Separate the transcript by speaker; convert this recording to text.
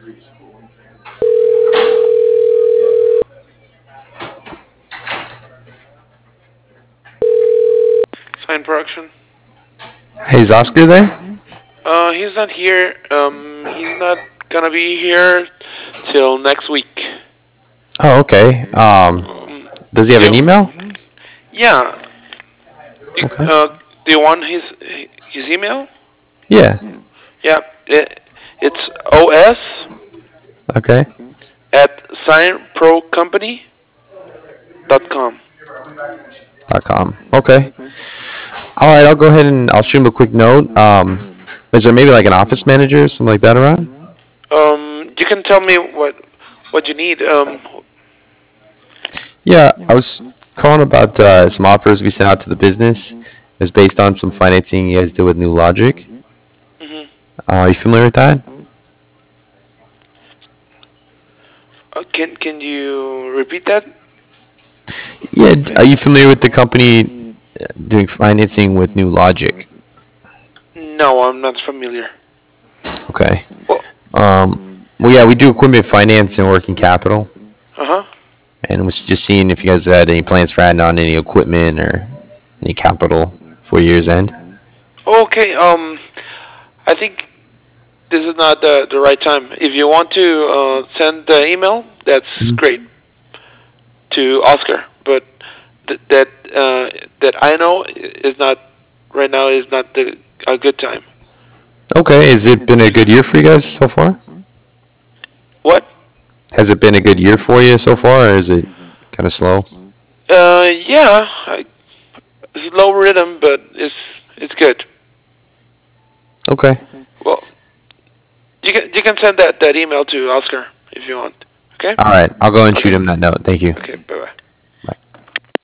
Speaker 1: Sign production.
Speaker 2: Hey, is Oscar there?
Speaker 1: He's not here. He's not gonna be here till next week.
Speaker 2: Oh, okay.
Speaker 1: Um,
Speaker 2: Does he have
Speaker 1: do
Speaker 2: an
Speaker 1: you,
Speaker 2: email?
Speaker 1: yeah. You,
Speaker 2: Okay.
Speaker 1: do you want his email?
Speaker 2: Yeah.
Speaker 1: Yeah. It's os
Speaker 2: Okay.
Speaker 1: at signprocompany.com.
Speaker 2: .com. Okay. All right. I'll go ahead and I'll shoot him a quick note. Is there maybe like an office manager or something like that around?
Speaker 1: You can tell me what you need.
Speaker 2: Yeah, I was calling about some offers we sent out to the business. It's based on some financing you guys did with New Logic.
Speaker 1: Mhm.
Speaker 2: Are you familiar with that?
Speaker 1: Can you repeat that?
Speaker 2: Yeah. Are you familiar with the company doing financing with New Logic?
Speaker 1: No, I'm not familiar.
Speaker 2: Okay.
Speaker 1: Well,
Speaker 2: Well, yeah, we do equipment finance and working capital,
Speaker 1: uh huh.
Speaker 2: and was just seeing if you guys had any plans for adding on any equipment or any capital for year's end.
Speaker 1: Okay. I think this is not the right time. If you want to send the email, that's
Speaker 2: Mhm.
Speaker 1: great to Oscar. But that I know is not right now is not a good time.
Speaker 2: Okay, has it been a good year for you guys so far?
Speaker 1: What?
Speaker 2: Has it been a good year for you so far, or is it kind of slow?
Speaker 1: Yeah, it's low rhythm, but it's good.
Speaker 2: Okay.
Speaker 1: Well, you can send that email to Oscar if you want. Okay.
Speaker 2: All right, I'll go and shoot
Speaker 1: Okay.
Speaker 2: him that note. Thank you.
Speaker 1: Okay. Bye bye.